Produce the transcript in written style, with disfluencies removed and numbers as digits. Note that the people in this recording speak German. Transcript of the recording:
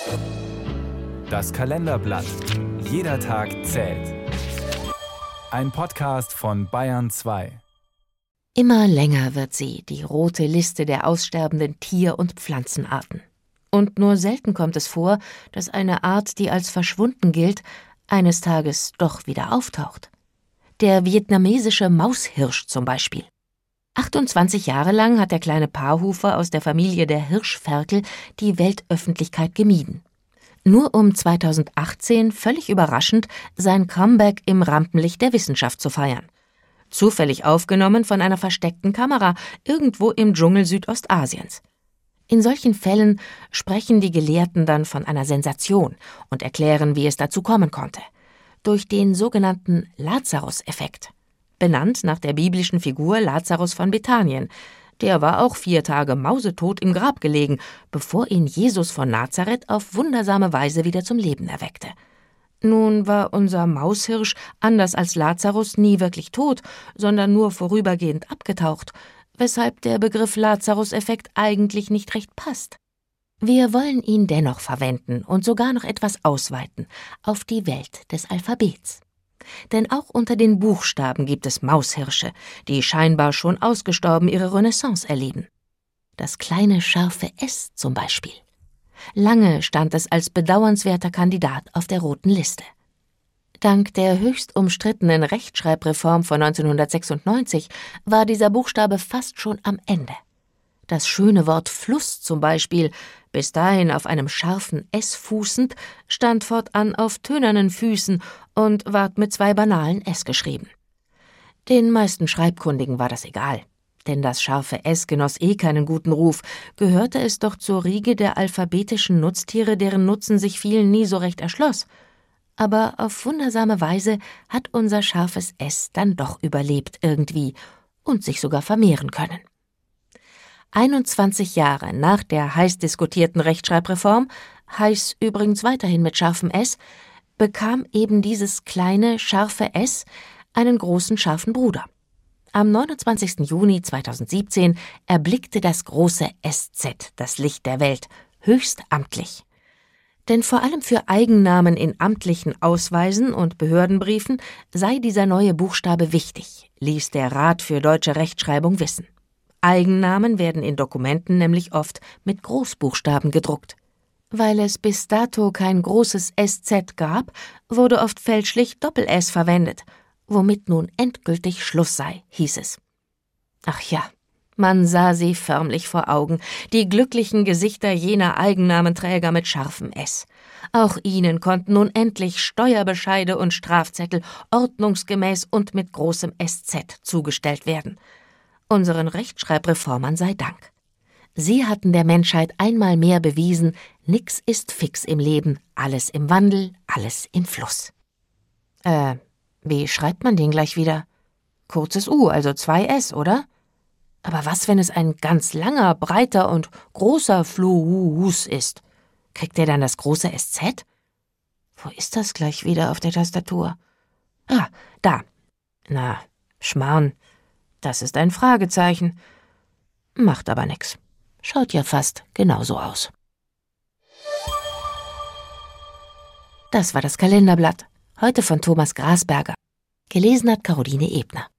Das Kalenderblatt. Jeder Tag zählt. Ein Podcast von Bayern 2. Immer länger wird sie, die rote Liste der aussterbenden Tier- und Pflanzenarten. Und nur selten kommt es vor, dass eine Art, die als verschwunden gilt, eines Tages doch wieder auftaucht. Der vietnamesische Maushirsch zum Beispiel. 28 Jahre lang hat der kleine Paarhufer aus der Familie der Hirschferkel die Weltöffentlichkeit gemieden. Nur um 2018 völlig überraschend sein Comeback im Rampenlicht der Wissenschaft zu feiern. Zufällig aufgenommen von einer versteckten Kamera irgendwo im Dschungel Südostasiens. In solchen Fällen sprechen die Gelehrten dann von einer Sensation und erklären, wie es dazu kommen konnte. Durch den sogenannten Lazarus-Effekt. Benannt nach der biblischen Figur Lazarus von Bethanien. Der war auch 4 Tage mausetot im Grab gelegen, bevor ihn Jesus von Nazareth auf wundersame Weise wieder zum Leben erweckte. Nun war unser Maushirsch, anders als Lazarus, nie wirklich tot, sondern nur vorübergehend abgetaucht, weshalb der Begriff Lazarus-Effekt eigentlich nicht recht passt. Wir wollen ihn dennoch verwenden und sogar noch etwas ausweiten auf die Welt des Alphabets. Denn auch unter den Buchstaben gibt es Maushirsche, die scheinbar schon ausgestorben ihre Renaissance erleben. Das kleine scharfe S zum Beispiel. Lange stand es als bedauernswerter Kandidat auf der roten Liste. Dank der höchst umstrittenen Rechtschreibreform von 1996 war dieser Buchstabe fast schon am Ende. Das schöne Wort Fluss zum Beispiel, bis dahin auf einem scharfen S fußend, stand fortan auf tönernen Füßen und ward mit 2 banalen S geschrieben. Den meisten Schreibkundigen war das egal, denn das scharfe S genoss keinen guten Ruf, gehörte es doch zur Riege der alphabetischen Nutztiere, deren Nutzen sich vielen nie so recht erschloss. Aber auf wundersame Weise hat unser scharfes S dann doch überlebt irgendwie und sich sogar vermehren können. 21 Jahre nach der heiß diskutierten Rechtschreibreform, heiß übrigens weiterhin mit scharfem S, bekam eben dieses kleine, scharfe S einen großen, scharfen Bruder. Am 29. Juni 2017 erblickte das große SZ das Licht der Welt, höchst amtlich. Denn vor allem für Eigennamen in amtlichen Ausweisen und Behördenbriefen sei dieser neue Buchstabe wichtig, ließ der Rat für deutsche Rechtschreibung wissen. Eigennamen werden in Dokumenten nämlich oft mit Großbuchstaben gedruckt. Weil es bis dato kein großes SZ gab, wurde oft fälschlich Doppel-S verwendet, womit nun endgültig Schluss sei, hieß es. Ach ja, man sah sie förmlich vor Augen, die glücklichen Gesichter jener Eigennamenträger mit scharfem S. Auch ihnen konnten nun endlich Steuerbescheide und Strafzettel ordnungsgemäß und mit großem SZ zugestellt werden. Unseren Rechtschreibreformern sei Dank. Sie hatten der Menschheit einmal mehr bewiesen, nix ist fix im Leben, alles im Wandel, alles im Fluss. Wie schreibt man den gleich wieder? Kurzes U, also 2 S, oder? Aber was, wenn es ein ganz langer, breiter und großer Fluss ist? Kriegt er dann das große SZ? Wo ist das gleich wieder auf der Tastatur? Ah, da. Na, Schmarrn. Das ist ein Fragezeichen. Macht aber nix. Schaut ja fast genauso aus. Das war das Kalenderblatt. Heute von Thomas Grasberger. Gelesen hat Caroline Ebner.